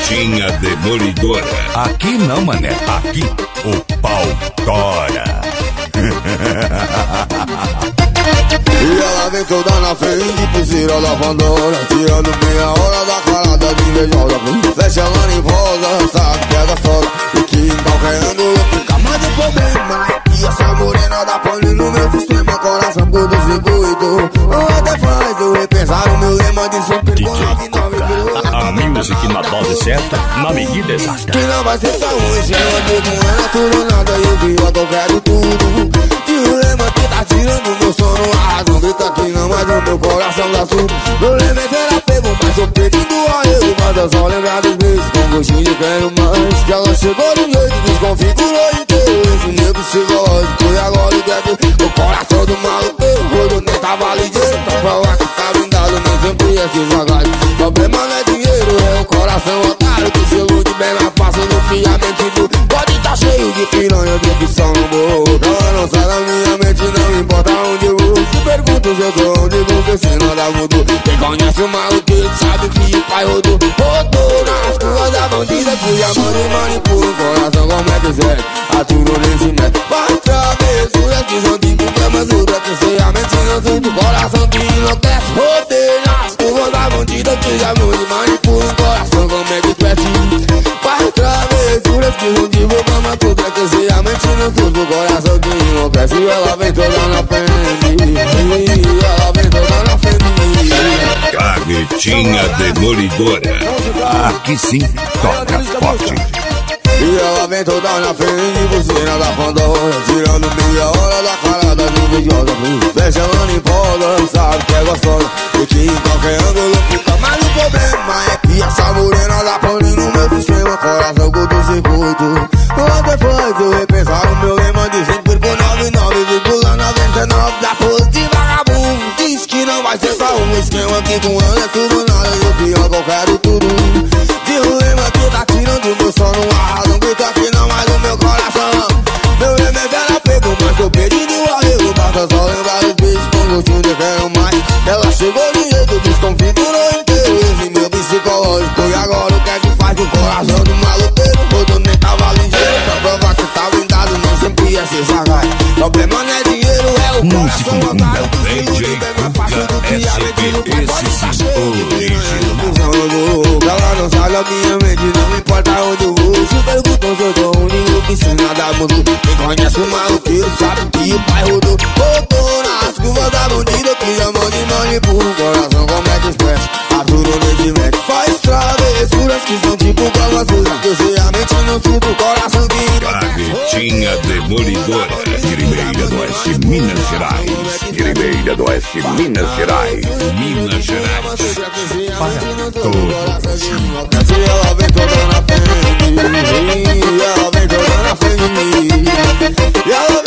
Gavetinha demolidora. Aqui não, mané. Aqui o pau tora. E ela vem toda na frente, pulseira da Pandora, tirando meia hora da carada de invejosa. Fecha ela nervosa, sabe que é gostosa, e que em qualquer ângulo fica mais de problema. E essa morena dá pane no meu sistema, coração todo circuito. Até faz eu repensar o meu lema de super DJ Coca, a music na dose certa, na medida exata. Que não vai ser só um esquema de com ela tudo nada, e o pior que eu quero tudo. E o lema que tá tirando meu sono, a razão grita aqui não, mas o meu coração dá surdo. Meu lema é ser apego, mas sou pedindo a eu. Mas eu só lembrar dos beijos com gostinho de quero mais. Que ela chegou de jeito, desconfigurou inteiro esse meu psicológico. E agora o que o coração do maluqueiro, quando nem tava ligeiro, pra falar que tá blindado, nem sempre é que jogar. Problema não é dinheiro, é o coração otário que se ilude bem mais fácil do que a mente do. Pode tá cheio de piranha de opção no morro. Ela não sai da minha mente, não importa onde eu vou. Se pergunto se eu tô onde vou, porque se nada mudou. Quem conhece o maluqueiro sabe que o pai rodou. Rodou nas ruas da bandida, que a mão e manipula o coração como é que serve. Aturou nesse metro, faz travessuras que são tipo cama-zura, que sei a mente não tudo, coração que enlouquece. Rodei nas ruas da bandida, que a mão e manipula o coração como é que serve. Faz travessuras que são tipo cama-zura, que sei a mente não tudo, coração que enlouquece. E ela vem toda na frente, ela vem toda na frente. Gavetinha demolidora. Aqui sim, toca forte. E ela vem toda na frente, pulseira da Pandora, tirando meia hora da carada de invejosa. Fecha ela nervosa, sabe que é gostosa, e que em qualquer ângulo fica. Mas o problema é que essa morena dá pane no meu sistema, coração curto circuito. Até faz eu repensar o meu lema de 5,99,99 da pose de vagabundo. Diz que não vai ser só um esquema, que com ela é tudo nada, e o pior que eu quero tudo. De um lema que tá tirando meu sono, a razão grita aqui não, mais o meu coração. Meu lema é ver apego, mas tô pedindo arrego. Basta só lembrar os beijos com gostinho de quero mais. Ela chegou de jeito, desconfigurou inteiro esse meu psicológico. E agora o que é que faz com o coração do maluqueiro? Quando nem tava ligeiro, pra provar que tá blindado, não sempre ia se sacar. Problema não é dinheiro, é o coração otário. DJ Coca, esse sim, original. Ela não sai da minha mente, não importa onde eu vou. Se perguntam se eu tô único, que se nada mudou. Quem conhece o maluqueiro sabe que o pai rodou. Rodou nas curvas da bandida, que a mão de manipula o coração como é que expressa. Aturou nesse metro, faz travessuras que são tipo cama-zura, que eu sei a mente não suba o coração que Gavetinha demolidora. Ribeira do Oeste, Minas Gerais. Ribeira do Oeste, Minas Gerais. Minas Gerais. Para todo. ela vem toda na frente, ela vem toda na frente. E ela